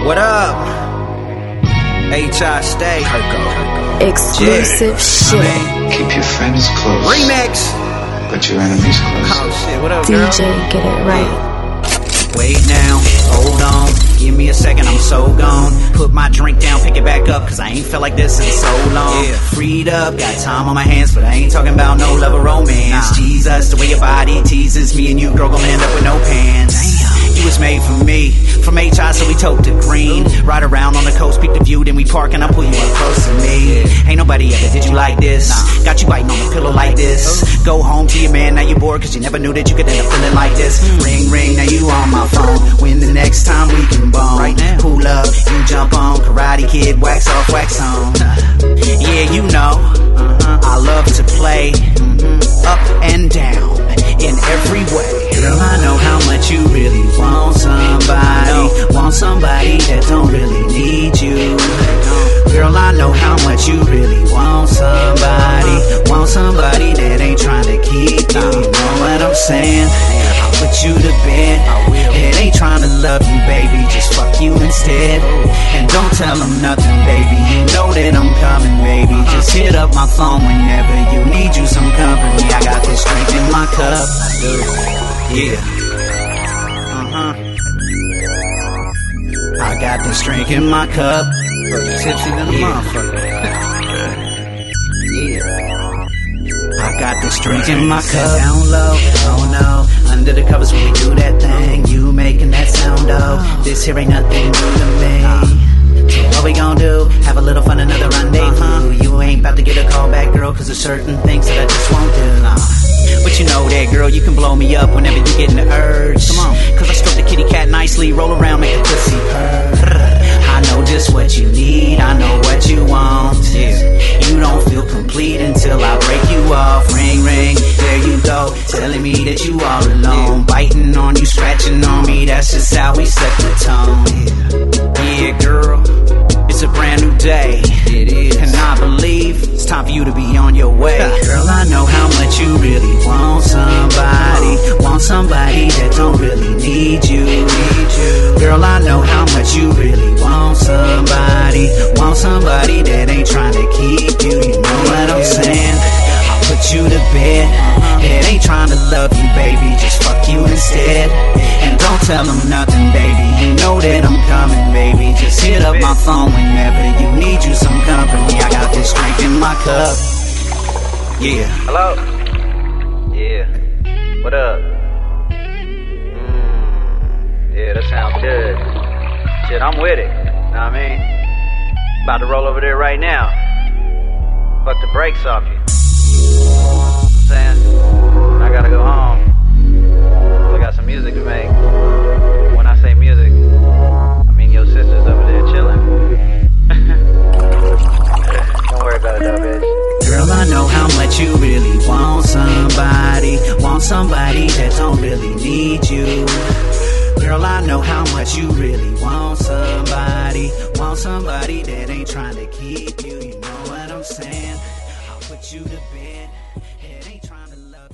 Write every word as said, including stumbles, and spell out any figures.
What up? H I Stay. Exclusive shit. I mean, keep your friends close. Remix. But your enemies close. Oh shit, what up, D girl? J, get it right. Wait now, hold on. Give me a second, I'm so gone. Put my drink down, pick it back up, cause I ain't felt like this in so long. Yeah. Freed up, got time on my hands, but I ain't talking about no love or romance. Nah. Jesus, the way your body teases me and you, girl, gon' end up with no pants. Damn. You was made for me. From H I, so we tote to green. Ooh. Ride around on the coast, peek the view, then we park and I pull you up close to me. Yeah. Ain't nobody ever did you like this. Nah. Got you biting on the pillow like this. Ooh. Go home to your man, now you bored, cause you never knew that you could end up feeling like this. Mm. Ring, ring, now you on my phone. When the next time we can bone. Right now. Pull up, you jump on. Karate Kid, wax off, wax on. Yeah, you know, uh-huh. I love to play mm-hmm. up and down in every way. Girl, I know how much you really want somebody. Want somebody that don't really need you. Girl, I know how much you really want somebody. Want somebody that ain't trying to keep you. You know what I'm saying? I'll put you to bed. It ain't trying to love you, baby. Just fuck you instead. And don't tell them nothing, baby. You know that I'm coming, baby. Just hit up my phone whenever you need you some company. I got this drink in my cup. Yeah. Uh-huh. I got this drink in my cup. Tipsy than a yeah. motherfucker. Yeah. I got this drink in my cup. Down low, oh no. Under the covers when we do that thing. You making that sound, though. This here ain't nothing new to me. So what we gon' do? Have a little fun, another rendezvous. Uh-huh. You ain't about to get a call back, girl, cause there's certain things that I just won't do. Nah. But you know that, girl, you can blow me up whenever you get in the urge. Come on, cause I stroke the kitty cat nicely, roll around, make the pussy purr. I know just what you need, I know what you want. Yeah. You don't feel complete until I break you off. Ring, ring, there you go, telling me that you are alone. Biting on you, scratching on me, that's just how we set the tone. Yeah, girl, it's a brand new day. It is. Can I believe it's time for you to be on your way? Girl, I know how much you really want somebody. Want somebody that don't really need you. Need you. Girl, I know how much you really want somebody. Want somebody that ain't trying to keep you. You know what I'm saying? I'll put you to bed. It ain't trying to love you, baby. Just fuck you instead. And don't tell them nothing, baby. You know that I'm coming, baby. Just hit up my phone whenever you need you some company. I got this drink in my cup. Yeah. Hello? Yeah. What up? Mm, yeah, that sounds good. Shit, I'm with it. Know what I mean? About to roll over there right now. Fuck the brakes off you. I'm saying? I gotta go home. I got some music to make. When I say music, I mean your sister's over there chilling. Don't worry about it though, bitch. Girl, I know how much you really want somebody. Want somebody that don't really need you. Girl, I know how much you really want somebody. Want somebody that ain't trying to keep you. You know what I'm saying? I'll put you to bed. It ain't trying to love